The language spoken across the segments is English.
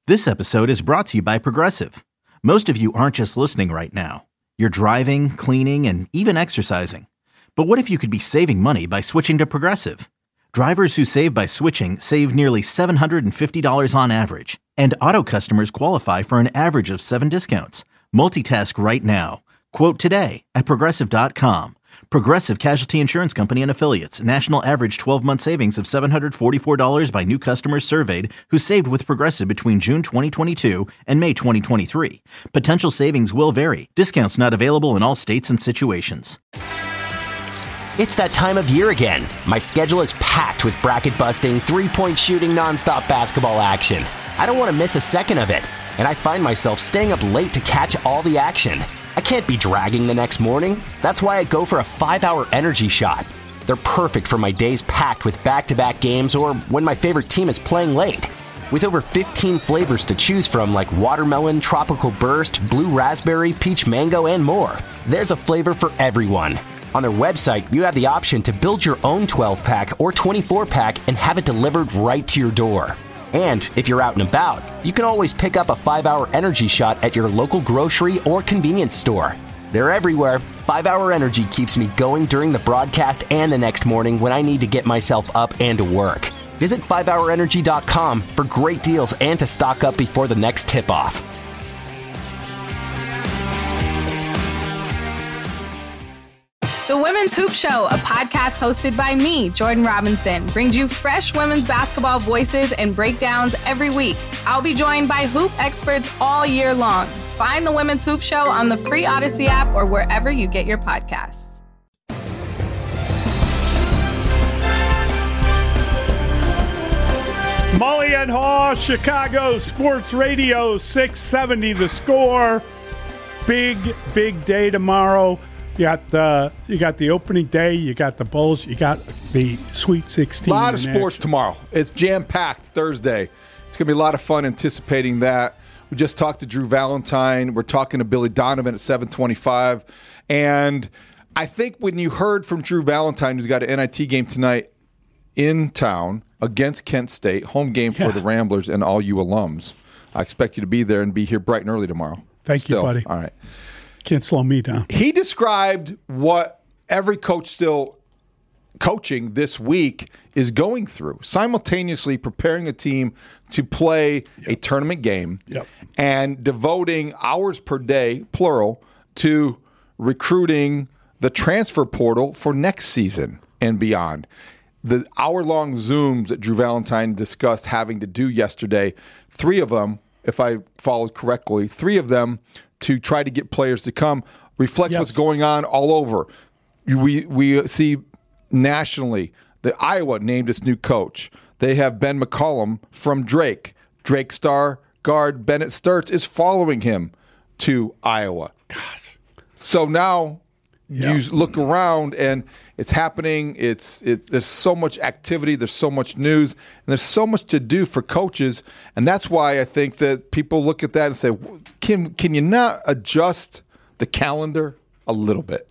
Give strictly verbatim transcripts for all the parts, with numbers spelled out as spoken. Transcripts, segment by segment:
This episode is brought to you by Progressive. Most of you aren't just listening right now. You're driving, cleaning, and even exercising. But what if you could be saving money by switching to Progressive? Drivers who save by switching save nearly seven hundred fifty dollars on average. And auto customers qualify for an average of seven discounts. Multitask right now. Quote today at Progressive dot com. Progressive Casualty Insurance Company and Affiliates. National average twelve-month savings of seven hundred forty-four dollars by new customers surveyed who saved with Progressive between June twenty twenty-two and May twenty twenty-three. Potential savings will vary. Discounts not available in all states and situations. It's that time of year again. My schedule is packed with bracket-busting, three-point shooting, nonstop basketball action. I don't want to miss a second of it, and I find myself staying up late to catch all the action. I can't be dragging the next morning. That's why I go for a five-hour energy shot. They're perfect for my days packed with back-to-back games or when my favorite team is playing late. With over fifteen flavors to choose from like watermelon, tropical burst, blue raspberry, peach mango, and more, there's a flavor for everyone. On their website, you have the option to build your own twelve-pack or twenty-four-pack and have it delivered right to your door. And if you're out and about, you can always pick up a five-hour energy shot at your local grocery or convenience store. They're everywhere. five-hour Energy keeps me going during the broadcast and the next morning when I need to get myself up and to work. Visit five hour energy dot com for great deals and to stock up before the next tip-off. The Women's Hoop Show, a podcast hosted by me, Jordan Robinson, brings you fresh women's basketball voices and breakdowns every week. I'll be joined by hoop experts all year long. Find the Women's Hoop Show on the free Odyssey app or wherever you get your podcasts. Mully and Haw, Chicago Sports Radio, six seventy The Score. Big, big day tomorrow. You got the you got the opening day. You got the Bulls. You got the Sweet sixteen. A lot of sports tomorrow. It's jam-packed Thursday. It's going to be a lot of fun anticipating that. We just talked to Drew Valentine. We're talking to Billy Donovan at seven twenty-five. And I think when you heard from Drew Valentine, who's got an N I T game tonight in town against Kent State, home game for yeah. the Ramblers and all you alums, I expect you to be there and be here bright and early tomorrow. Thank Still. you, buddy. All right. Can't slow me down. He described what every coach still coaching this week is going through, simultaneously preparing a team to play yep. a tournament game yep. and devoting hours per day, plural, to recruiting the transfer portal for next season and beyond. The hour-long Zooms that Drew Valentine discussed having to do yesterday, three of them, if I followed correctly, three of them to try to get players to come, reflects yes. what's going on all over. We we see nationally that Iowa named its new coach. They have Ben McCollum from Drake. Drake star guard Bennett Sturts is following him to Iowa. Gosh. So now yeah. you look around and it's happening. It's it's there's so much activity. There's so much news. And there's so much to do for coaches. And that's why I think that people look at that and say, can can you not adjust the calendar a little bit?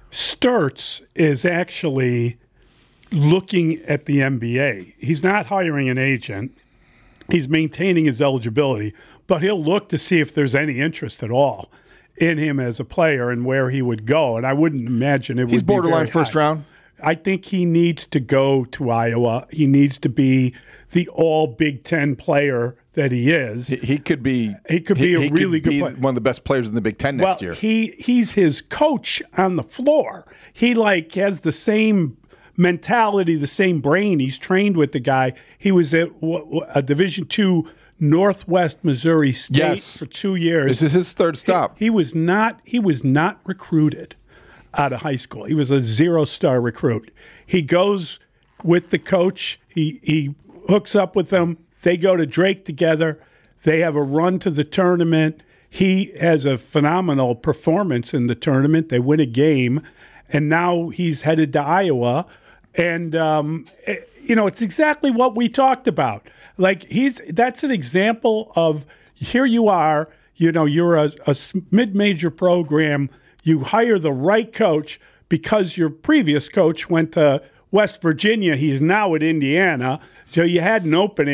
Sturts is actually looking at the N B A. He's not hiring an agent. He's maintaining his eligibility. But he'll look to see if there's any interest at all in him as a player and where he would go. And I wouldn't imagine it would be He's borderline first high. round? I think he needs to go to Iowa. He needs to be the all Big Ten player that he is. He, he could be He could be he, a he really could good be player. one of the best players in the Big Ten next well, year. He he's his coach on the floor. He like has the same mentality, the same brain. He's trained with the guy. He was at a Division two Northwest Missouri State yes. for two years. This is his third stop. He, he was not he was not recruited out of high school. He was a zero-star recruit. He goes with the coach. He he hooks up with them. They go to Drake together. They have a run to the tournament. He has a phenomenal performance in the tournament. They win a game, and now he's headed to Iowa. And, um, it, you know, it's exactly what we talked about. Like, he's that's an example of here you are, you know, you're a, a mid-major program. You hire the right coach because your previous coach went to West Virginia. He's now at Indiana. So you had an opening,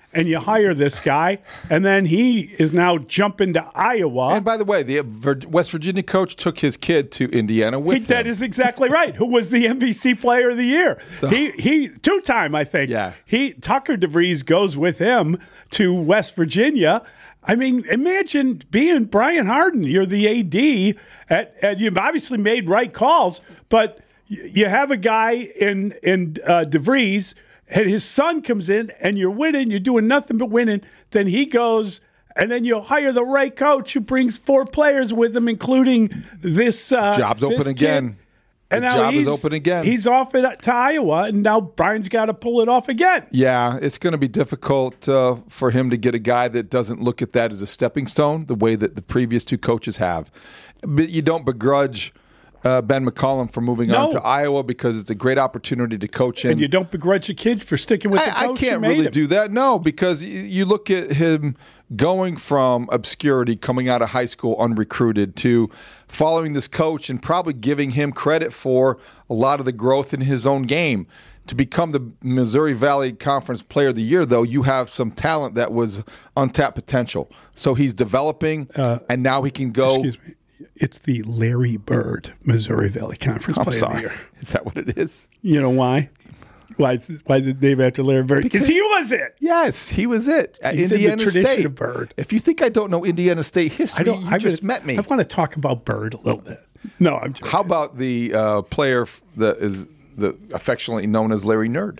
and you hire this guy, and then he is now jumping to Iowa. And by the way, the West Virginia coach took his kid to Indiana with he, him. That is exactly right. Who was the N B C Player of the Year? So, he he two time, I think. Yeah. He Tucker DeVries goes with him to West Virginia. I mean, imagine being Brian Harden. You're the A D, at, and you've obviously made right calls, but you have a guy in in uh, DeVries, and his son comes in, and you're winning. You're doing nothing but winning. Then he goes, and then you hire the right coach who brings four players with him, including this. Uh, Job's this open kid. again. And the now job he's, is open again. He's off it to Iowa, and now Brian's got to pull it off again. Yeah, it's going to be difficult uh, for him to get a guy that doesn't look at that as a stepping stone the way that the previous two coaches have. But you don't begrudge uh, Ben McCollum for moving No. on to Iowa because it's a great opportunity to coach him. And you don't begrudge the kids for sticking with the I, I coach can't who made really him. do that, no, because you, you look at him going from obscurity, coming out of high school unrecruited, to following this coach and probably giving him credit for a lot of the growth in his own game. To become the Missouri Valley Conference Player of the Year, though, you have some talent that was untapped potential. So he's developing, uh, and now he can go. Excuse me. It's the Larry Bird Missouri Valley Conference I'm Player sorry. of the Year. Is that what it is? You know why? Why is, why is it named after Larry Bird? Because he was it. Yes, he was it at He's in the Indiana tradition State. of Bird. If you think I don't know Indiana State history, I don't. you I just would- met me. I want to talk about Bird a little bit. No, I'm joking. How about the uh, player f- that is the affectionately known as Larry Nerd?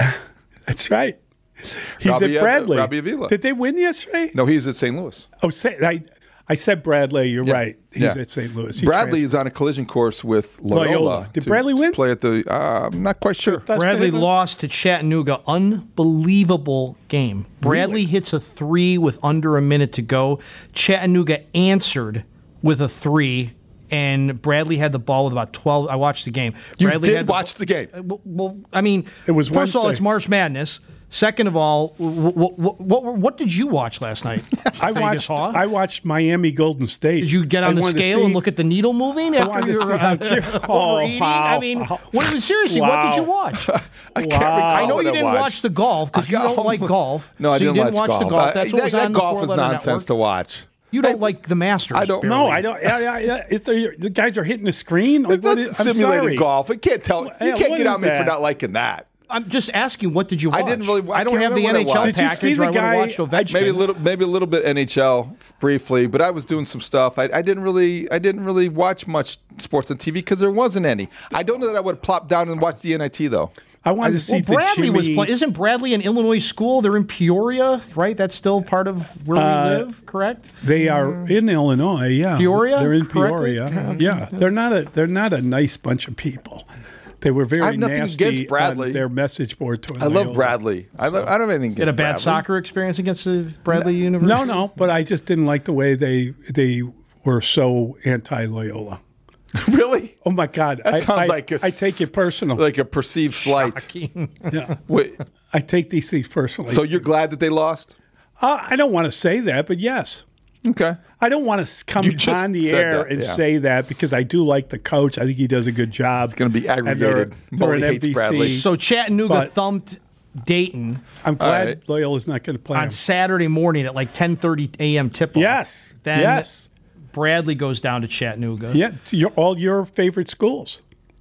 That's right. He's Robbie, at uh, Bradley. Robbie Avila. Did they win yesterday? No, he's at Saint Louis. Oh, say, I, I said Bradley. You're Yeah. right. He's Yeah. at Saint Louis. He Bradley transferred. is on a collision course with Loyola. Loyola. Did to- Bradley to win? Play at the. Uh, I'm not quite sure. That's Bradley fair. lost to Chattanooga. Unbelievable game. Bradley hits a three with under a minute to go. Chattanooga answered with a three, and Bradley had the ball with about twelve. I watched the game. You Bradley did had the watch the game. Well, well, I mean, It was first of all, Wednesday. it's March Madness. Second of all, what what, what, what did you watch last night? I Vegas watched. Haw? I watched Miami Golden State. Did you get on I the wanted to scale see- and look at the needle moving after wanted to your see how uh, Jim- Oh, overeating? wow. I mean, what, seriously, what did you Wow. watch? I can't recall I know what you didn't watched. watch the golf because you I- don't like golf. No, I so didn't, you didn't watch watch the golf. golf. That's Uh, what that, was that on the golf is four-letter nonsense network. to watch. You don't like the Masters. I don't- barely. No, I don't. Yeah, yeah, yeah. It's a, the guys are hitting the screen. Like, what That's is, I'm simulated sorry. golf. It can't tell. Yeah, You can't what get is on me for that? not liking that. I'm just asking, what did you watch? I didn't really- I I don't can't have the remember N what H I L watched. Did you package. see the or I would have guy- watched Ovechkin. Maybe a little, maybe a little bit N H L briefly, but I was doing some stuff. I, I didn't really, I didn't really watch much sports on T V because there wasn't any. I don't know that I would plop down and watch the N I T though. I wanted I to just- see Well, the Bradley was Jimmy- playing. Isn't Bradley an Illinois school? They're in Peoria, right? That's still part of where Uh, we live, correct? They are in Illinois. Yeah, Peoria, They're in correctly? Peoria. Yeah, they're not a. They're not a nice bunch of people. They were very I have nothing nasty against Bradley. on their message board to I love Loyola. Bradley. I, love, I don't have anything against Did a bad Bradley. soccer experience against the Bradley University? No, no, but I just didn't like the way they they were so anti Loyola. Really? Oh my God! That I, sounds I, like a I take it personal. Like a perceived slight. yeah. Wait, I take these things personally. so you're glad that they lost? uh, I don't want to say that, but yes. Okay. I don't want to come You just on the said air that, and yeah. say that because I do like the coach. I think he does a good job. It's gonna be aggregated. They're, Mully they're an hates N B C. Bradley. So Chattanooga But- thumped Dayton I'm glad right. Loyola's not going to play on him. Saturday morning at like ten thirty a.m. tip-off. Yes. Then yes. Bradley goes down to Chattanooga. Yeah. Your, all your favorite schools.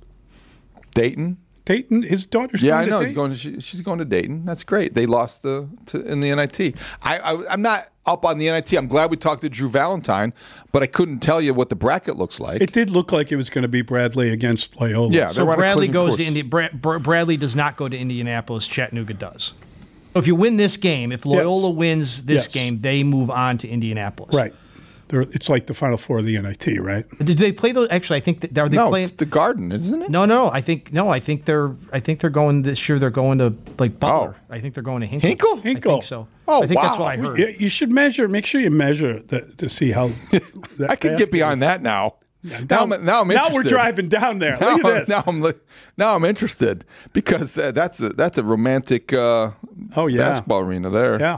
Dayton. Dayton, his daughter's Yeah, going I to know. He's Dayton. going to. She, she's going to Dayton. That's great. They lost the to, in the N I T. I, I I'm not up on the N I T. I'm glad we talked to Drew Valentine, but I couldn't tell you what the bracket looks like. It did look like it was going to be Bradley against Loyola. Yeah, So they're on a Bradley collision goes course. to Indi- Bra- Bra- Bradley does not go to Indianapolis. Chattanooga does. So if you win this game, if Loyola Yes. wins this Yes. game, they move on to Indianapolis. Right. They're, it's like the Final Four of the N I T, right? Did they play those? Actually, I think that are they no, playing? it's the Garden, isn't it? No, no. I think no. I think they're. I think they're going this year. They're going to like Butler. Oh. I think they're going to Hinkle. Hinkle? I Hinkle. think so. Oh, I think that's wow. what I heard. You, you should measure. Make sure you measure the, to see how. that I could get basket behind is. that now. Now, Now, I'm, now I'm now interested. we're driving down there. Now, Look at this. now I'm li- now I'm interested because uh, that's a that's a romantic uh, Oh, yeah. basketball arena there. Yeah.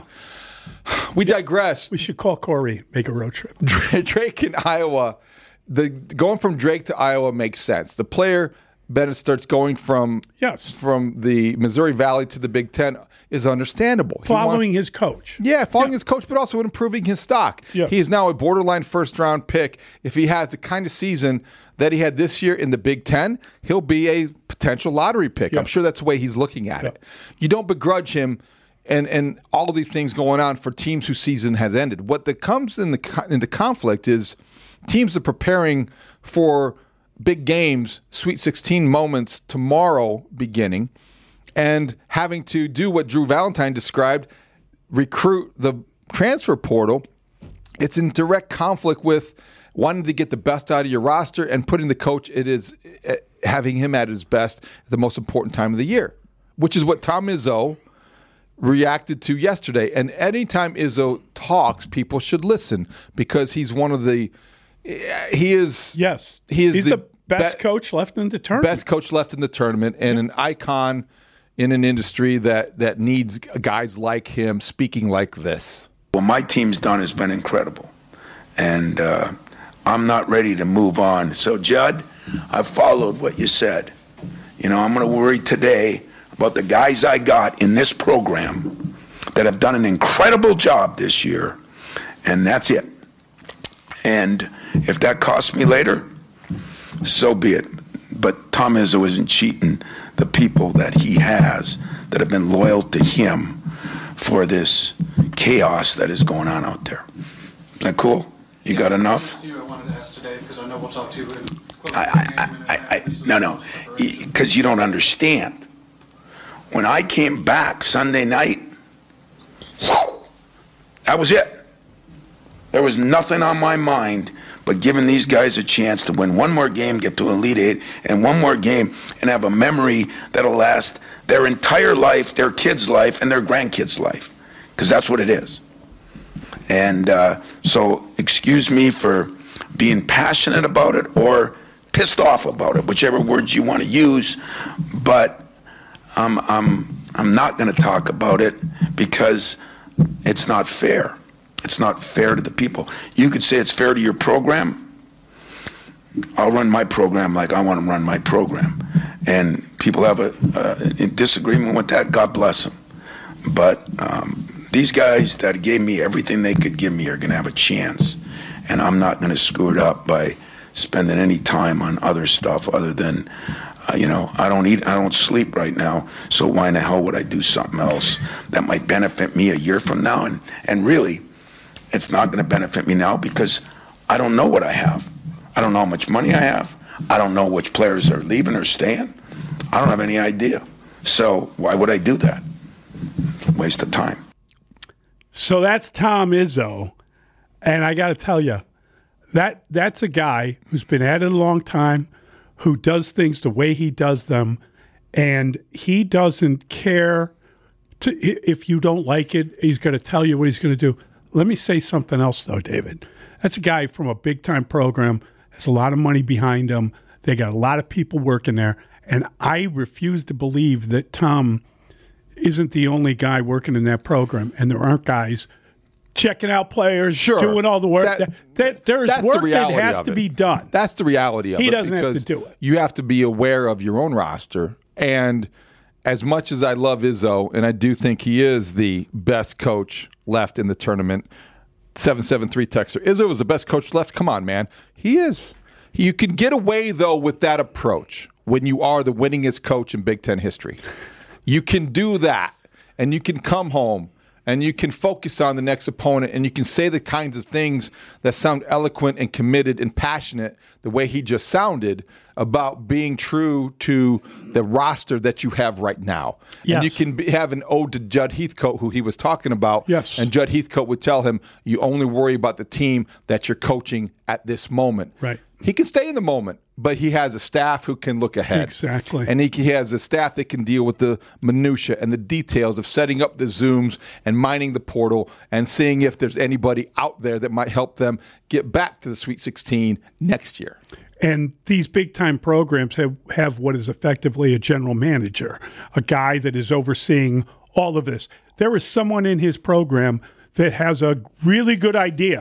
We digress. We should call Corey, make a road trip. Drake in Iowa, the going from Drake to Iowa makes sense. The player Bennett starts going from Yes. from the Missouri Valley to the Big Ten is understandable. He Following wants- his coach. Yeah, following Yeah. his coach, but also improving his stock. Yes. He is now a borderline first-round pick. If he has the kind of season that he had this year in the Big Ten, he'll be a potential lottery pick. Yeah. I'm sure that's the way he's looking at Yeah. it. You don't begrudge him and and all of these things going on for teams whose season has ended. What that comes in the co- into conflict is teams are preparing for big games, Sweet sixteen moments tomorrow beginning, and having to do what Drew Valentine described, recruit the transfer portal. It's in direct conflict with wanting to get the best out of your roster and putting the coach, it is uh, having him at his best at the most important time of the year, which is what Tom Izzo reacted to yesterday. And anytime Izzo talks, people should listen because he's one of the he is Yes. he is He's the, the, best be- coach left in the tournament. best coach left in the tournament and an icon in an industry that that needs guys like him speaking like this. What my team's done has been incredible, and uh, I'm not ready to move on. So, Judd, I've followed what you said. You know, I'm going to worry today about the guys I got in this program that have done an incredible job this year, and that's it. And if that costs me later, so be it. But Tom Izzo isn't cheating the people that he has that have been loyal to him for this chaos that is going on out there. Is that cool? You got enough? I wanted to ask today because I know we'll talk to you. In I, I, I, I, no, no, because you don't understand. When I came back Sunday night, whew, that was it. There was nothing on my mind but giving these guys a chance to win one more game, get to Elite Eight, and one more game, and have a memory that'll last their entire life, their kids' life, and their grandkids' life, because that's what it is. And uh, so excuse me for being passionate about it or pissed off about it, whichever words you want to use, but I'm, I'm, I'm not going to talk about it because it's not fair. It's not fair to the people. You could say it's fair to your program. I'll run my program like I want to run my program. And people have a, a disagreement with that, God bless them. But um, these guys that gave me everything they could give me are going to have a chance. And I'm not going to screw it up by spending any time on other stuff other than, uh, you know, I don't eat, I don't sleep right now, so why in the hell would I do something else that might benefit me a year from now? And, and really, it's not going to benefit me now because I don't know what I have. I don't know how much money I have. I don't know which players are leaving or staying. I don't have any idea. So why would I do that? Waste of time. So that's Tom Izzo. And I got to tell you, that that's a guy who's been at it a long time, who does things the way he does them, and he doesn't care to, if you don't like it. He's going to tell you what he's going to do. Let me say something else, though, David. That's a guy from a big-time program, has a lot of money behind him. They got a lot of people working there, and I refuse to believe that Tom isn't the only guy working in that program, and there aren't guys checking out players, Sure. doing all the work. That- That- that- there's That's the work that reality has of to it. be done. That's the reality of He it. doesn't have to because do it. You have to be aware of your own roster. And as much as I love Izzo, and I do think he is the best coach left in the tournament, seven seven three texter, Izzo is the best coach left. Come on, man. He is. You can get away, though, with that approach when you are the winningest coach in Big Ten history. You can do that, and you can come home, and you can focus on the next opponent, and you can say the kinds of things that sound eloquent and committed and passionate the way he just sounded about being true to the roster that you have right now. Yes. And you can be, have an ode to Judd Heathcote, who he was talking about. Yes. And Judd Heathcote would tell him, you only worry about the team that you're coaching at this moment. Right. He can stay in the moment, but he has a staff who can look ahead. Exactly. And he, he has a staff that can deal with the minutia and the details of setting up the Zooms and mining the portal and seeing if there's anybody out there that might help them get back to the Sweet sixteen next year. And these big-time programs have, have what is effectively a general manager, a guy that is overseeing all of this. There is someone in his program that has a really good idea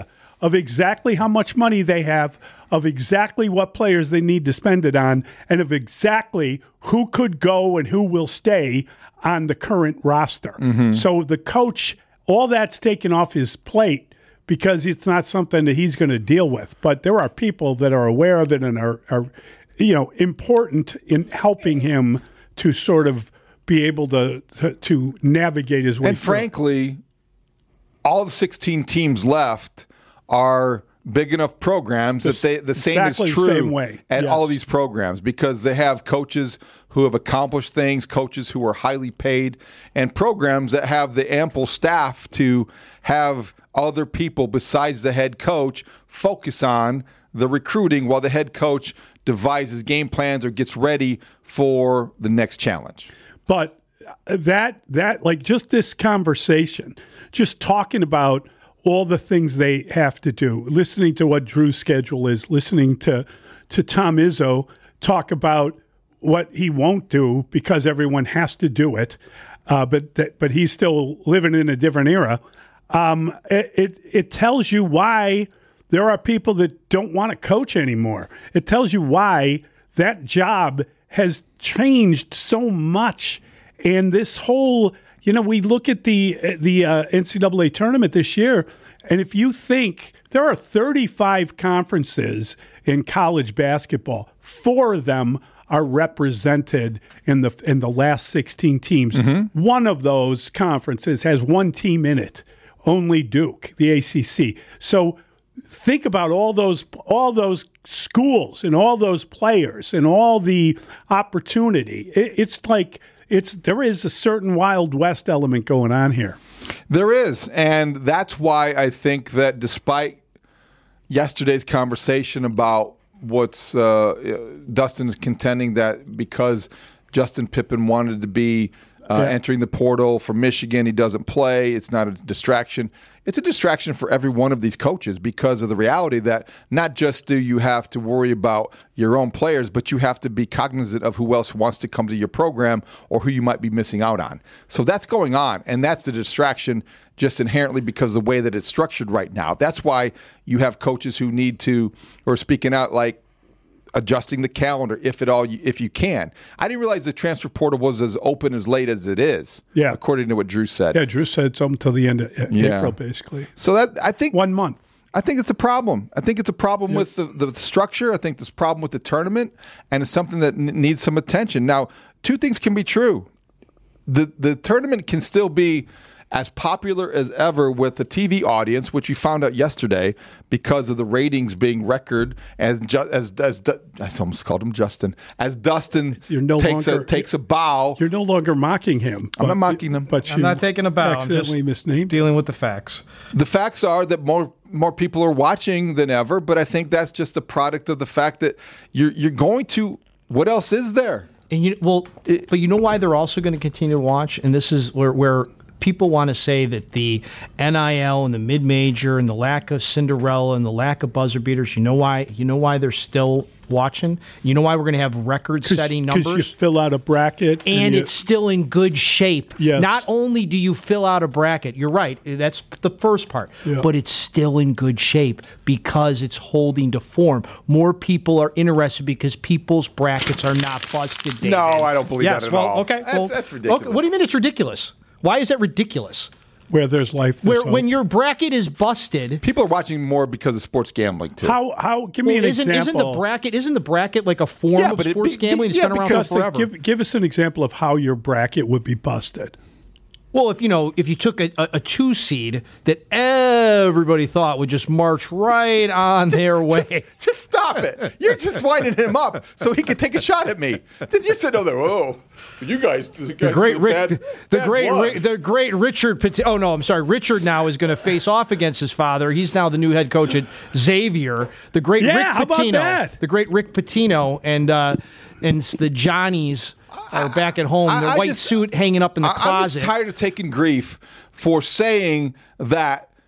of exactly how much money they have, of exactly what players they need to spend it on, and of exactly who could go and who will stay on the current roster. Mm-hmm. So the coach, all that's taken off his plate because it's not something that he's going to deal with. But there are people that are aware of it and are, are you know, important in helping him to sort of be able to to, to navigate his way And through. frankly, all the sixteen teams left are big enough programs that they the same Exactly is the true same way. at Yes. all of these programs because they have coaches who have accomplished things, coaches who are highly paid, and programs that have the ample staff to have other people besides the head coach focus on the recruiting while the head coach devises game plans or gets ready for the next challenge. But that that like just this conversation, just talking about all the things they have to do, listening to what Drew's schedule is, listening to to Tom Izzo talk about what he won't do because everyone has to do it, uh, but that, but he's still living in a different era. Um, it, it it tells you why there are people that don't want to coach anymore. It tells you why that job has changed so much. And this whole, you know, we look at the the uh, N C double A tournament this year, and if you think there are thirty-five conferences in college basketball, four of them are represented in the in the last sixteen teams. Mm-hmm. One of those conferences has one team in it, only Duke, the A C C. So think about all those all those schools and all those players and all the opportunity. It, it's like it's there is a certain Wild West element going on here. There is, and that's why I think that despite yesterday's conversation about what's uh, Dustin is contending that because Justin Pippen wanted to be uh, yeah. entering the portal for Michigan, he doesn't play. It's not a distraction. It's a distraction for every one of these coaches because of the reality that not just do you have to worry about your own players, but you have to be cognizant of who else wants to come to your program or who you might be missing out on. So that's going on, and that's the distraction just inherently because of the way that it's structured right now. That's why you have coaches who need to, or speaking out like, adjusting the calendar if at all, if you can. I didn't realize the transfer portal was as open as late as it is. Yeah, according to what Drew said. Yeah, Drew said something till the end of yeah. April, basically. So that I think one month. I think it's a problem. I think it's a problem yeah. with the, the structure. I think there's a problem with the tournament, and it's something that n- needs some attention. Now, two things can be true. The the tournament can still be as popular as ever with the T V audience, which we found out yesterday because of the ratings being record. As ju- as as du- I almost called him Justin. As Dustin no takes longer, a takes a bow. You're no longer mocking him. I'm not mocking him, but I'm not taking a bow. I'm just misnamed. dealing with the facts. The facts are that more more people are watching than ever, but I think that's just a product of the fact that you're you're going to. What else is there? And you well, it, but you know why they're also going to continue to watch, and this is where where. People want to say that the N I L and the mid-major and the lack of Cinderella and the lack of buzzer beaters, you know why? You know why they're still watching? You know why we're going to have record-setting numbers? Because you fill out a bracket. And, and it's still in good shape. Yes. Not only do you fill out a bracket, you're right, that's the first part, yeah. but it's still in good shape because it's holding to form. More people are interested because people's brackets are not busted, David. No, I don't believe yes, that at well, all. Okay, that's, well, that's ridiculous. Okay, what do you mean it's ridiculous? Why is that ridiculous? Where there's life, Where there's when your bracket is busted, people are watching more because of sports gambling too. How? How? Give me well, an isn't, example. Isn't the bracket? Isn't the bracket like a form yeah, of but sports it, be, gambling? It's yeah, been around because for forever. Give, give us an example of how your bracket would be busted. Well, if you know, if you took a, a, a two seed that everybody thought would just march right on just, their way, just, just stop it! You're just winding him up so he could take a shot at me. Did you sit over there? Oh, you guys, you guys the great Rick, bad, the, bad great, blood. Rick, the great Richard. Pat- oh no, I'm sorry. Richard now is going to face off against his father. He's now the new head coach at Xavier. The great yeah, Rick how Pitino. About that? The great Rick Pitino and uh, and the Johnnies are back at home. Their I, I white just, suit hanging up in the I, closet. I'm just tired of taking grief for saying that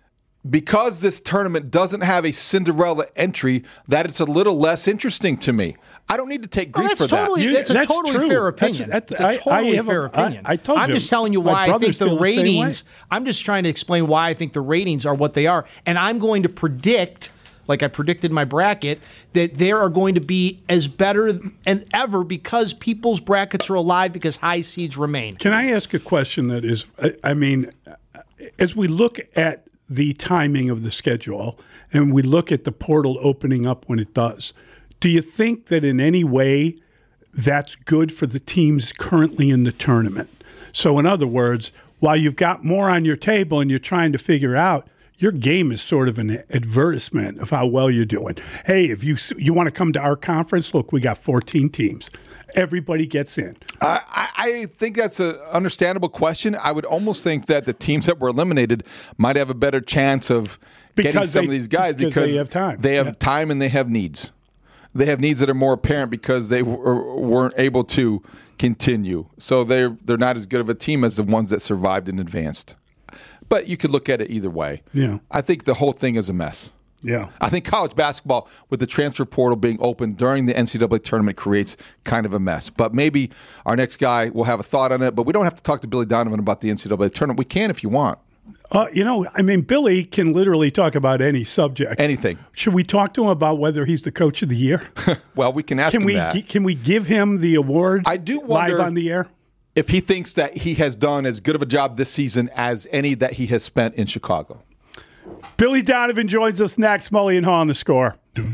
because this tournament doesn't have a Cinderella entry, that it's a little less interesting to me. I don't need to take grief oh, for totally, that. That's a that's totally true. fair opinion. That's, that's, that's a I, totally I fair a, opinion. I, I told I'm you. just telling you My why I think brothers the feel the same ratings. way. I'm just trying to explain why I think the ratings are what they are, and I'm going to predict, like I predicted in my bracket, that there are going to be as better than ever because people's brackets are alive because high seeds remain. Can I ask a question that is, I, I mean, as we look at the timing of the schedule and we look at the portal opening up when it does, do you think that in any way that's good for the teams currently in the tournament? So in other words, while you've got more on your table and you're trying to figure out, your game is sort of an advertisement of how well you're doing. Hey, if you you want to come to our conference, look, we got fourteen teams. Everybody gets in. I, I think that's an understandable question. I would almost think that the teams that were eliminated might have a better chance of Because getting some they- of these guys because because they have time. They have Yeah. time and they have needs. They have needs that are more apparent because they w- weren't able to continue. So they're they're not as good of a team as the ones that survived and advanced. But you could look at it either way. Yeah. I think the whole thing is a mess. Yeah. I think college basketball, with the transfer portal being open during the N C double A tournament, creates kind of a mess. But maybe our next guy will have a thought on it. But we don't have to talk to Billy Donovan about the N C double A tournament. We can if you want. Uh, you know, I mean, Billy can literally talk about any subject. Anything. Should we talk to him about whether he's the coach of the year? Well, we can ask Can him we that. gi- can we give him the award? I do wonder- live on the air. if he thinks that he has done as good of a job this season as any that he has spent in Chicago. Billy Donovan joins us next. Mully and Haw on The Score.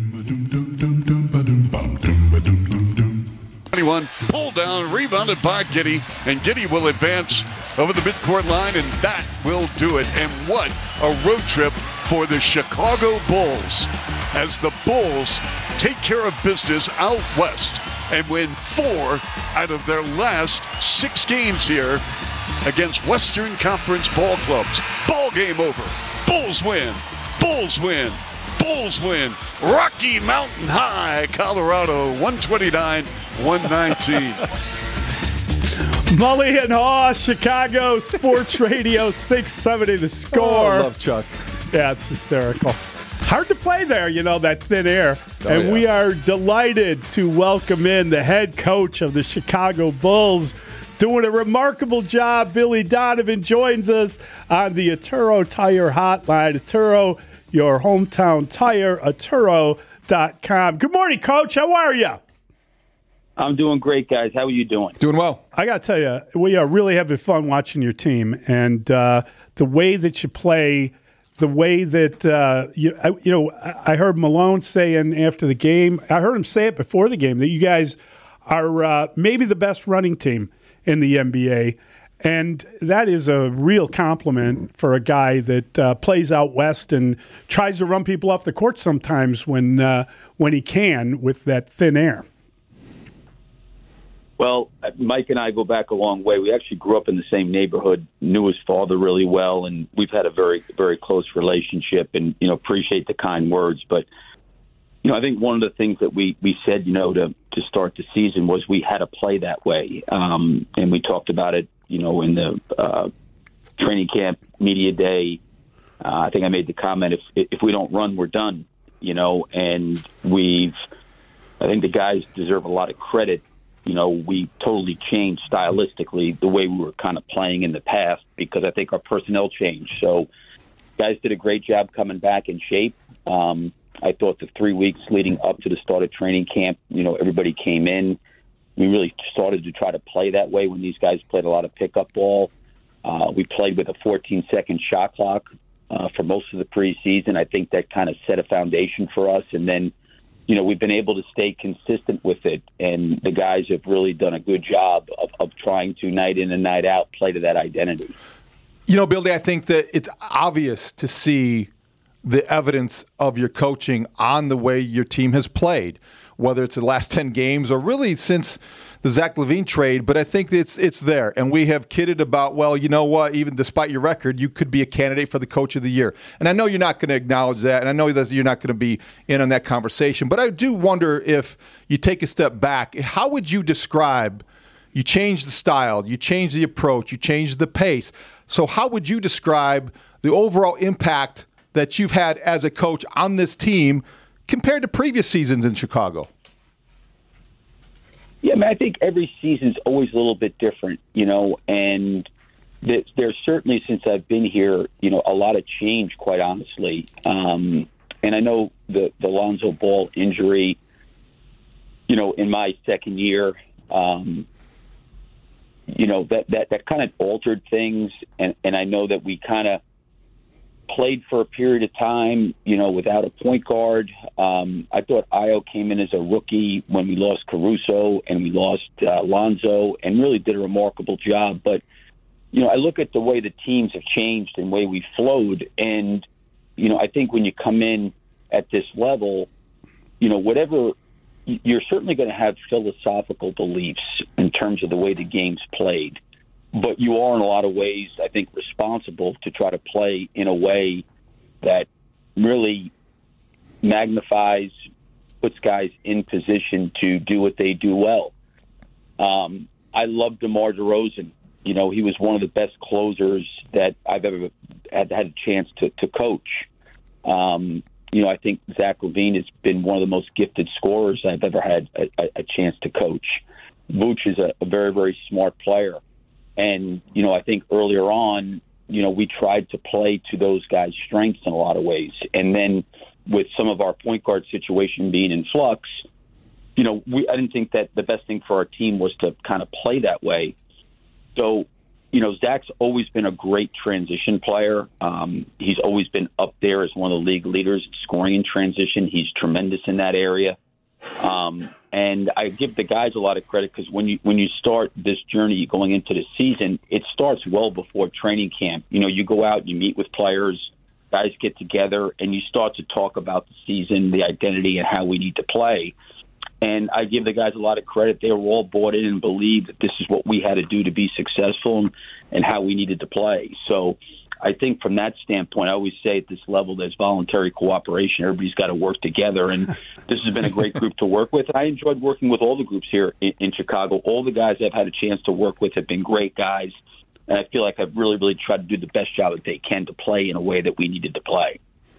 twenty-one, pulled down, rebounded by Giddey, and Giddey will advance over the midcourt line, and that will do it. And what a road trip for the Chicago Bulls as the Bulls take care of business out west and win four out of their last six games here against Western Conference ball clubs. Ball game over. Bulls win. Bulls win. Bulls win. Rocky Mountain High, Colorado, one twenty-nine one nineteen. Mully and Haw, Chicago Sports Radio six seventy The Score. Oh, I love Chuck. Yeah, it's hysterical. Hard to play there, you know, that thin air. Oh, and yeah. we are delighted to welcome in the head coach of the Chicago Bulls, doing a remarkable job. Billy Donovan joins us on the Atturo Tire Hotline. Atturo, your hometown tire, atturo dot com. Good morning, Coach. How are you? I'm doing great, guys. How are you doing? Doing well. I got to tell you, we are really having fun watching your team, and uh, the way that you play, the way that uh, you, I, you know, I heard Malone saying after the game. I heard him say it before the game that you guys are uh, maybe the best running team in the N B A, and that is a real compliment for a guy that uh, plays out west and tries to run people off the court sometimes when uh, when he can with that thin air. Well, Mike and I go back a long way. We actually grew up in the same neighborhood, knew his father really well, and we've had a very, very close relationship and, you know, appreciate the kind words. But, you know, I think one of the things that we, we said, you know, to, to start the season was we had to play that way. Um, and we talked about it, you know, in the uh, training camp media day. Uh, I think I made the comment, if if we don't run, we're done, you know, and we've, I think the guys deserve a lot of credit. You know, we totally changed stylistically the way we were kind of playing in the past because I think our personnel changed. So guys did a great job coming back in shape. Um, I thought the three weeks leading up to the start of training camp, you know, everybody came in. We really started to try to play that way when these guys played a lot of pickup ball. Uh, we played with a fourteen-second shot clock uh, for most of the preseason. I think that kind of set a foundation for us. And then, you know, we've been able to stay consistent with it, and the guys have really done a good job of, of trying to, night in and night out, play to that identity. You know, Billy, I think that it's obvious to see the evidence of your coaching on the way your team has played, whether it's the last ten games or really since the Zach LaVine trade. But I think it's it's there. And we have kidded about, well, you know what, even despite your record, you could be a candidate for the coach of the year. And I know you're not going to acknowledge that, and I know that you're not going to be in on that conversation. But I do wonder if you take a step back, how would you describe, you changed the style, you changed the approach, you changed the pace. So how would you describe the overall impact that you've had as a coach on this team compared to previous seasons in Chicago? Yeah, I mean, I think every season's always a little bit different, you know, and th- there's certainly, since I've been here, you know, a lot of change, quite honestly. Um, and I know the, the Lonzo Ball injury, you know, in my second year, um, you know, that, that, that kind of altered things. And, and I know that we kind of played for a period of time, you know, without a point guard. Um, I thought Ayo came in as a rookie when we lost Caruso and we lost uh, Lonzo and really did a remarkable job. But, you know, I look at the way the teams have changed and the way we flowed. And, you know, I think when you come in at this level, you know, whatever, you're certainly going to have philosophical beliefs in terms of the way the game's played. But you are, in a lot of ways, I think, responsible to try to play in a way that really magnifies, puts guys in position to do what they do well. Um, I love DeMar DeRozan. You know, he was one of the best closers that I've ever had had a chance to, to coach. Um, you know, I think Zach LaVine has been one of the most gifted scorers I've ever had a, a, a chance to coach. Vooch is a, a very, very smart player. And, you know, I think earlier on, you know, we tried to play to those guys' strengths in a lot of ways. And then with some of our point guard situation being in flux, you know, we, I didn't think that the best thing for our team was to kind of play that way. So, you know, Zach's always been a great transition player. Um, he's always been up there as one of the league leaders scoring in transition. He's tremendous in that area. Um, and I give the guys a lot of credit because when you when you start this journey going into the season, it starts well before training camp. You know, you go out, you meet with players, guys get together, and you start to talk about the season, the identity, and how we need to play. And I give the guys a lot of credit. They were all bought in and believed that this is what we had to do to be successful and, and how we needed to play. So I think from that standpoint, I always say at this level, there's voluntary cooperation. Everybody's got to work together, and this has been a great group to work with. I enjoyed working with all the groups here in, in Chicago. All the guys I've had a chance to work with have been great guys, and I feel like I've really, really tried to do the best job that they can to play in a way that we needed to play.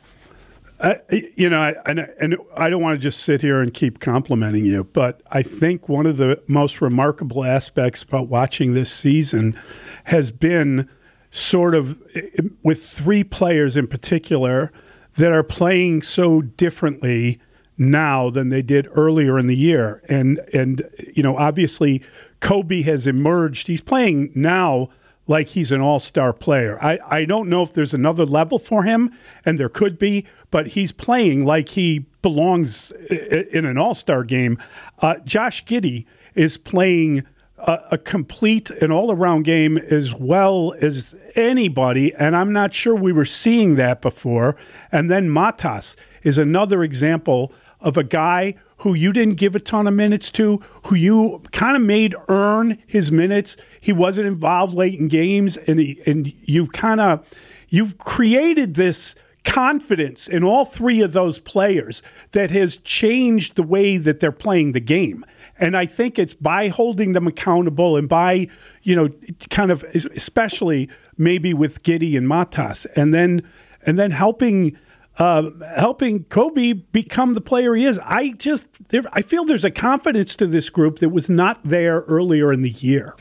Uh, you know, I, and, and I don't want to just sit here and keep complimenting you, but I think one of the most remarkable aspects about watching this season has been sort of with three players in particular that are playing so differently now than they did earlier in the year. And, and you know, obviously Kobe has emerged. He's playing now like he's an all-star player. I, I don't know if there's another level for him, and there could be, but he's playing like he belongs in an all-star game. Uh, Josh Giddey is playing a, a complete and all-around game as well as anybody, and I'm not sure we were seeing that before. And then Matas is another example of a guy who you didn't give a ton of minutes to, who you kind of made earn his minutes. He wasn't involved late in games, and he, and you've kind of you've created this confidence in all three of those players that has changed the way that they're playing the game. And I think it's by holding them accountable and by, you know, kind of especially maybe with Giddey and Matas, and then and then helping. Uh, helping Kobe become the player he is. I just, there, I feel there's a confidence to this group that was not there earlier in the year.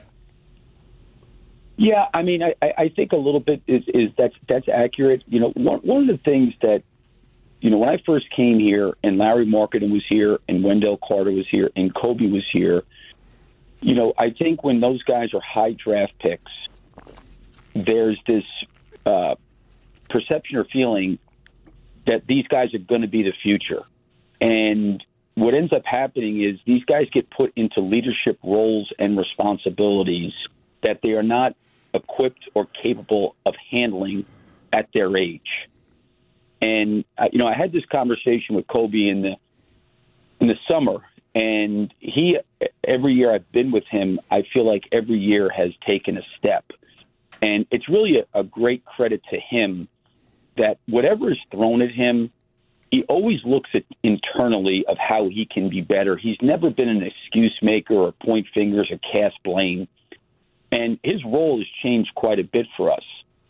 Yeah, I mean, I, I think a little bit is, is that's that's accurate. You know, one one of the things that, you know, when I first came here and Larry Marketing was here and Wendell Carter was here and Kobe was here, you know, I think when those guys are high draft picks, there's this uh, perception or feeling that these guys are going to be the future. And what ends up happening is these guys get put into leadership roles and responsibilities that they are not equipped or capable of handling at their age. And, uh, you know, I had this conversation with Kobe in the in the summer, and he, every year I've been with him, I feel like every year has taken a step. And it's really a, a great credit to him that whatever is thrown at him, he always looks at internally of how he can be better. He's never been an excuse maker or point fingers or cast blame. And his role has changed quite a bit for us.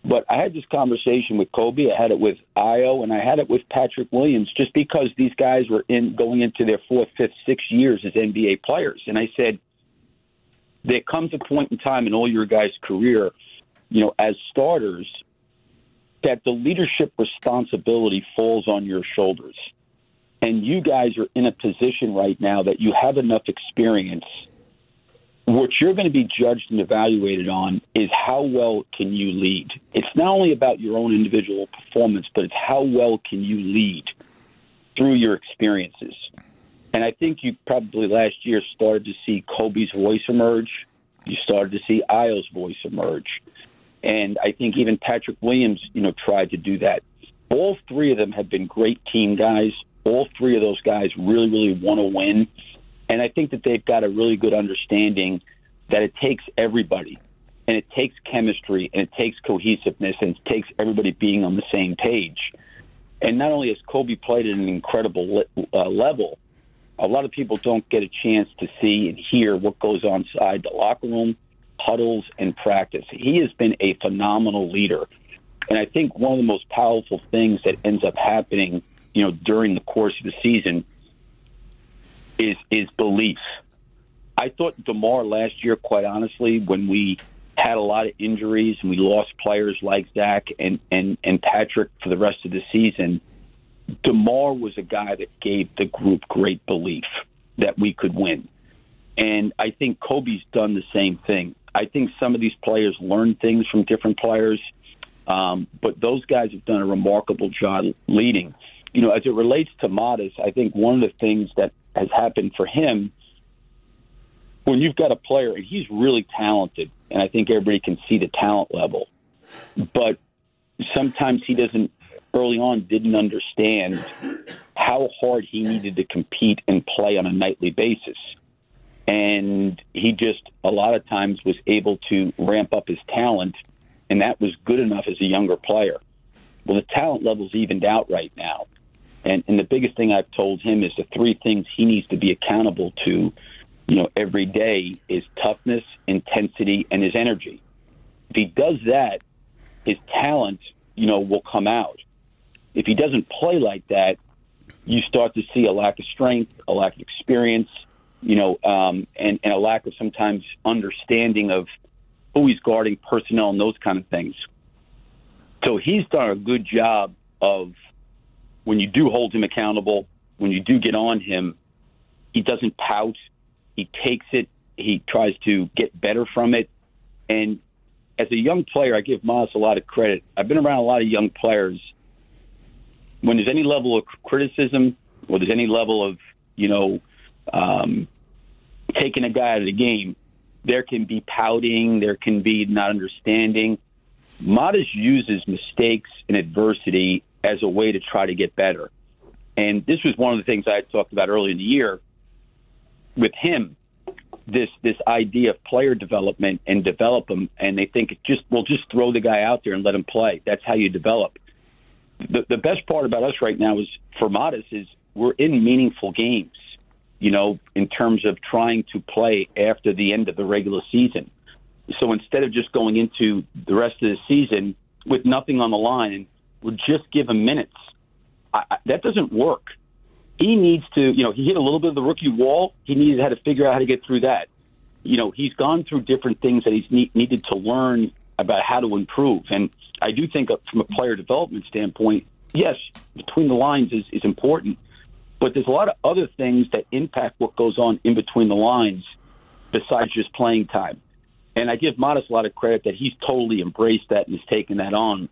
But I had this conversation with Kobe, I had it with Io, and I had it with Patrick Williams, just because these guys were in going into their fourth, fifth, sixth years as N B A players. And I said, there comes a point in time in all your guys' career, you know, as starters, that the leadership responsibility falls on your shoulders. And you guys are in a position right now that you have enough experience. What you're going to be judged and evaluated on is how well can you lead. It's not only about your own individual performance, but it's how well can you lead through your experiences. And I think you probably last year started to see Kobe's voice emerge. You started to see Io's voice emerge. And I think even Patrick Williams, you know, tried to do that. All three of them have been great team guys. All three of those guys really, really want to win. And I think that they've got a really good understanding that it takes everybody, and it takes chemistry, and it takes cohesiveness, and it takes everybody being on the same page. And not only has Kobe played at an incredible uh, level, a lot of people don't get a chance to see and hear what goes on inside the locker room, huddles, and practice. He has been a phenomenal leader. And I think one of the most powerful things that ends up happening, you know, during the course of the season is is belief. I thought DeMar last year, quite honestly, when we had a lot of injuries and we lost players like Zach and, and, and Patrick for the rest of the season, DeMar was a guy that gave the group great belief that we could win. And I think Kobe's done the same thing. I think some of these players learn things from different players, um, but those guys have done a remarkable job leading. You know, as it relates to Modest, I think one of the things that has happened for him, when you've got a player, and he's really talented, and I think everybody can see the talent level, but sometimes he doesn't, early on, didn't understand how hard he needed to compete and play on a nightly basis. And he just, a lot of times, was able to ramp up his talent, and that was good enough as a younger player. Well, the talent level's evened out right now. And, and the biggest thing I've told him is the three things he needs to be accountable to, you know, every day is toughness, intensity, and his energy. If he does that, his talent, you know, will come out. If he doesn't play like that, you start to see a lack of strength, a lack of experience, you know, um, and, and a lack of sometimes understanding of who he's guarding, personnel, and those kind of things. So he's done a good job of, when you do hold him accountable, when you do get on him, he doesn't pout. He takes it. He tries to get better from it. And as a young player, I give Moss a lot of credit. I've been around a lot of young players. When there's any level of criticism or there's any level of, you know, um, taking a guy out of the game, there can be pouting. There can be not understanding. Modest uses mistakes and adversity as a way to try to get better. And this was one of the things I had talked about earlier in the year with him, this this idea of player development and develop them, and they think, just we'll just throw the guy out there and let him play. That's how you develop. The, the best part about us right now is, for Modest, is we're in meaningful games, you know, in terms of trying to play after the end of the regular season. So instead of just going into the rest of the season with nothing on the line and would just give him minutes. I, I, that doesn't work. He needs to, you know, he hit a little bit of the rookie wall. He needed how to figure out how to get through that. You know, he's gone through different things that he's need, needed to learn about how to improve. And I do think from a player development standpoint, yes, between the lines is, is important, but there's a lot of other things that impact what goes on in between the lines besides just playing time. And I give Modest a lot of credit that he's totally embraced that and has taken that on.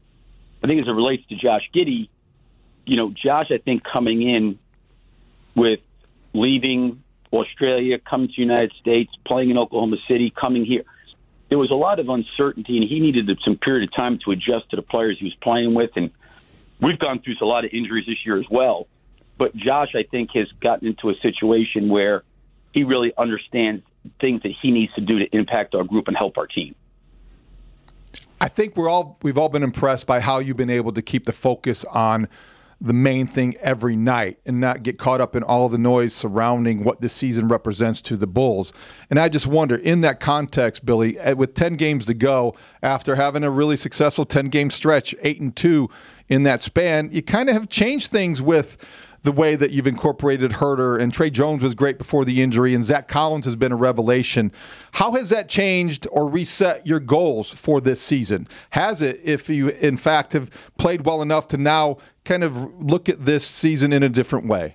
I think as it relates to Josh Giddey, you know, Josh, I think coming in with leaving Australia, coming to the United States, playing in Oklahoma City, coming here, there was a lot of uncertainty, and he needed some period of time to adjust to the players he was playing with. And we've gone through a lot of injuries this year as well. But Josh, I think, has gotten into a situation where he really understands things that he needs to do to impact our group and help our team. I think we're all we've all been impressed by how you've been able to keep the focus on the main thing every night and not get caught up in all the noise surrounding what this season represents to the Bulls. And I just wonder, in that context, Billy, with ten games to go, after having a really successful ten-game stretch, eight and two in that span, you kind of have changed things with the way that you've incorporated Herter, and Trey Jones was great before the injury, and Zach Collins has been a revelation. How has that changed or reset your goals for this season? Has it, if you, in fact, have played well enough to now kind of look at this season in a different way?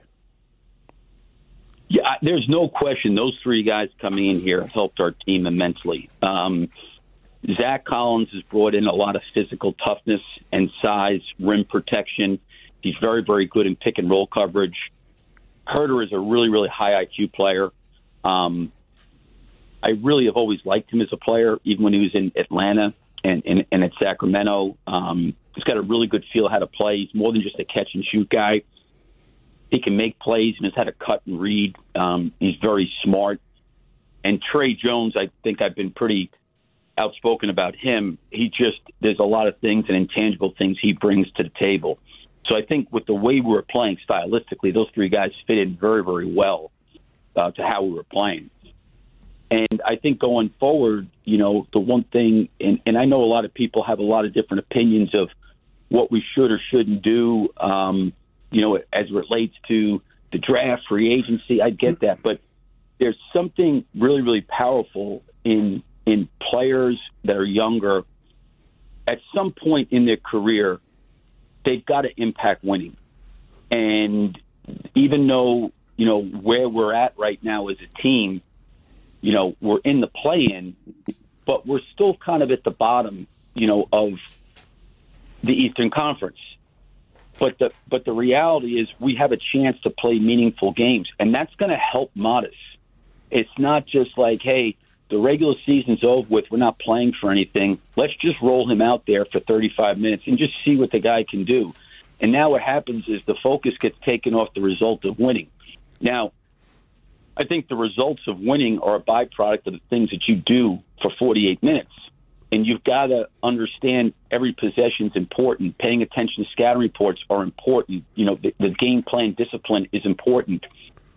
Yeah, there's no question those three guys coming in here helped our team immensely. Um, Zach Collins has brought in a lot of physical toughness and size, rim protection. He's very, very good in pick and roll coverage. Herter is a really, really high I Q player. Um, I really have always liked him as a player, even when he was in Atlanta and, and, and at Sacramento. Um, he's got a really good feel how to play. He's more than just a catch and shoot guy. He can make plays and has had a cut and read. Um, he's very smart. And Trey Jones, I think I've been pretty outspoken about him. He just, there's a lot of things and intangible things he brings to the table. So I think with the way we were playing stylistically, those three guys fit in very, very well uh, to how we were playing. And I think going forward, you know, the one thing, and, and I know a lot of people have a lot of different opinions of what we should or shouldn't do, um, you know, as it relates to the draft, free agency. I get that. But there's something really, really powerful in in players that are younger. At some point in their career, they've got to impact winning. And even though, you know, where we're at right now as a team, you know, we're in the play-in, but we're still kind of at the bottom, you know, of the Eastern Conference. But the but the reality is we have a chance to play meaningful games, and that's going to help Modest. It's not just like, hey, the regular season's over with, we're not playing for anything. Let's just roll him out there for thirty-five minutes and just see what the guy can do. And now what happens is the focus gets taken off the result of winning. Now, I think the results of winning are a byproduct of the things that you do for forty-eight minutes. And you've got to understand every possession is important. Paying attention to scouting reports are important. You know, the, the game plan discipline is important.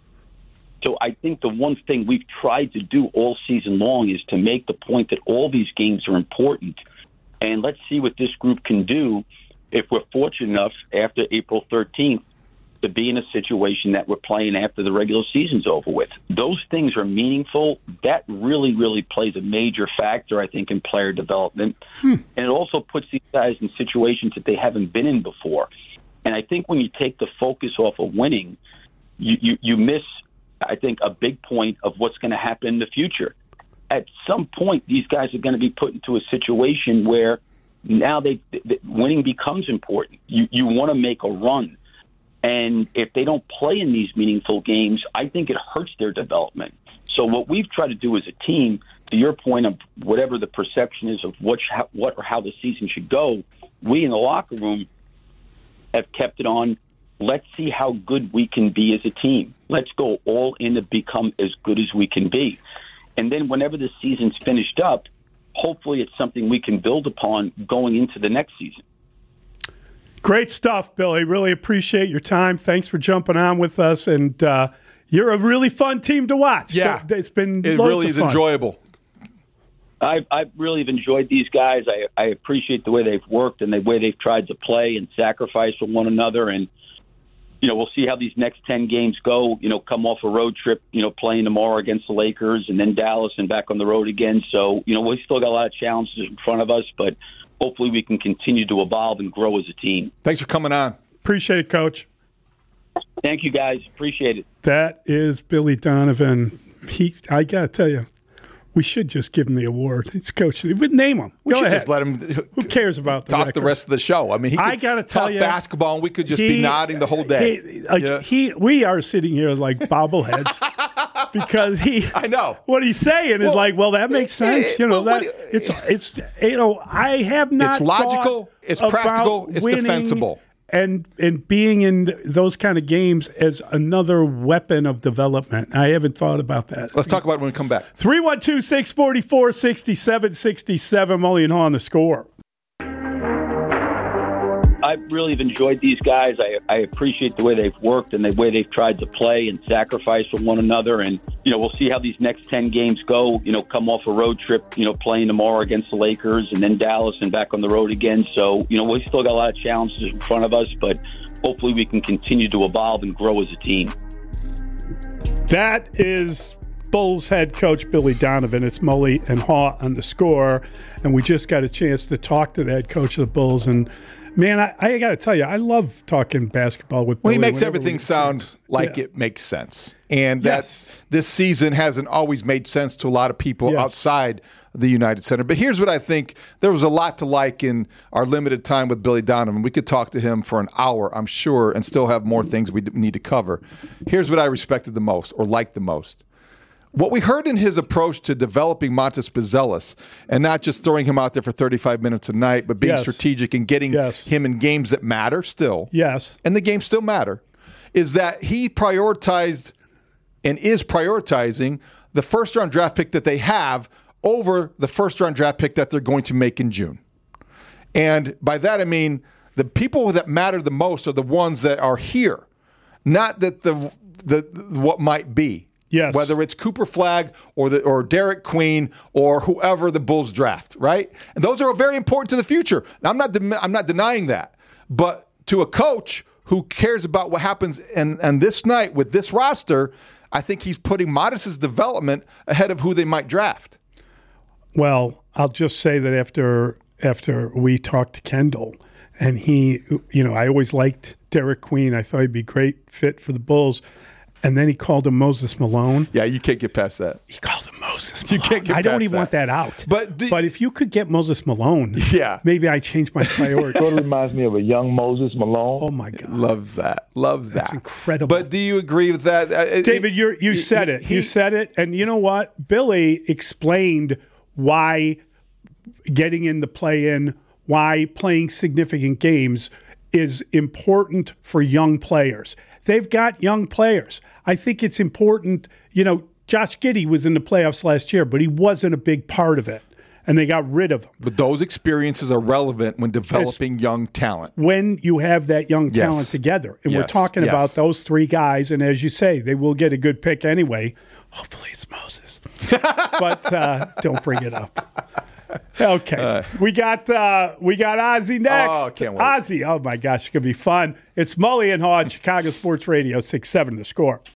So I think the one thing we've tried to do all season long is to make the point that all these games are important. And let's see what this group can do if we're fortunate enough after April thirteenth to be in a situation that we're playing after the regular season's over with. Those things are meaningful. That really, really plays a major factor, I think, in player development. Hmm. And it also puts these guys in situations that they haven't been in before. And I think when you take the focus off of winning, you, you, you miss, I think, a big point of what's going to happen in the future. At some point, these guys are going to be put into a situation where now they, they winning becomes important. You, you want to make a run. And if they don't play in these meaningful games, I think it hurts their development. So what we've tried to do as a team, to your point of whatever the perception is of what, what or how the season should go, we in the locker room have kept it on, let's see how good we can be as a team. Let's go all in to become as good as we can be. And then whenever the season's finished up, hopefully it's something we can build upon going into the next season. Great stuff, Billy. Really appreciate your time. Thanks for jumping on with us. And uh, you're a really fun team to watch. Yeah. It's been It loads really of is fun. enjoyable. I I really have enjoyed these guys. I, I appreciate the way they've worked and the way they've tried to play and sacrifice for one another. And, you know, we'll see how these next ten games go. You know, come off a road trip, you know, playing tomorrow against the Lakers and then Dallas and back on the road again. So, you know, we've still got a lot of challenges in front of us, but hopefully we can continue to evolve and grow as a team. Thanks for coming on. Appreciate it, Coach. Thank you, guys. Appreciate it. That is Billy Donovan. He, I got to tell you, we should just give him the award. It's Coach. We'd name him. We Go should ahead. just let him. Who cares about the talk record? the rest of the show? I mean, he could I gotta tell talk you, basketball, and we could just he, be nodding the whole day. He, like yeah. he, we are sitting here like bobbleheads because he. I know what he's saying well, is like, well, that makes sense. It, you know well, that what, it's it's you know I have not. It's logical. It's practical. It's winning defensible. And and being in those kind of games as another weapon of development. I haven't thought about that. Let's talk about it when we come back. three one two, six four four, six seven six seven, Mully and Haw on the Score. I I really have enjoyed these guys. I, I appreciate the way they've worked and the way they've tried to play and sacrifice for one another. And, you know, we'll see how these next ten games go, you know, come off a road trip, you know, playing tomorrow against the Lakers and then Dallas and back on the road again. So, you know, we still got a lot of challenges in front of us, but hopefully we can continue to evolve and grow as a team. That is Bulls head coach Billy Donovan. It's Mully and Haw on The Score, and we just got a chance to talk to the head coach of the Bulls. And man, I, I got to tell you, I love talking basketball with well, Billy. He makes everything sound like yeah. it makes sense, and yes. that this season hasn't always made sense to a lot of people yes. outside the United Center. But here's what I think. There was a lot to like in our limited time with Billy Donovan. We could talk to him for an hour, I'm sure, and still have more things we need to cover. Here's what I respected the most or liked the most. What we heard in his approach to developing Montes Buzelis and not just throwing him out there for thirty-five minutes a night, but being yes. strategic and getting yes. him in games that matter still. Yes. And the games still matter, is that he prioritized and is prioritizing the first-round draft pick that they have over the first-round draft pick that they're going to make in June. And by that I mean the people that matter the most are the ones that are here, not that the the what might be. Yes. Whether it's Cooper Flagg or the or Derek Queen or whoever the Bulls draft, right? And those are very important to the future. Now, I'm not de- I'm not denying that, but to a coach who cares about what happens and and this night with this roster, I think he's putting Modest's development ahead of who they might draft. Well, I'll just say that after after we talked to Kendall, and he, you know, I always liked Derek Queen. I thought he'd be a great fit for the Bulls. And then he called him Moses Malone. Yeah, you can't get past that. He called him Moses Malone. You can't get I don't past even that. want that out. But do, but if you could get Moses Malone, yeah. maybe I change my priorities. Sort of reminds me of a young Moses Malone. Oh, my God. Loves that. Loves that. That's incredible. But do you agree with that? Uh, David, you you said he, it. He, you said it. And you know what? Billy explained why getting in the play-in, why playing significant games is important for young players. They've got young players. I think it's important. You know, Josh Giddey was in the playoffs last year, but he wasn't a big part of it, and they got rid of him. But those experiences are relevant when developing it's, young talent. When you have that young yes. talent together. And yes. we're talking yes. about those three guys, and as you say, they will get a good pick anyway. Hopefully it's Moses. But uh, don't bring it up. Okay, uh, we got uh, we got Ozzy next. Oh, can't wait. Ozzy, oh my gosh, it's gonna be fun. It's Mully and Haw, Chicago Sports Radio, six seven The Score.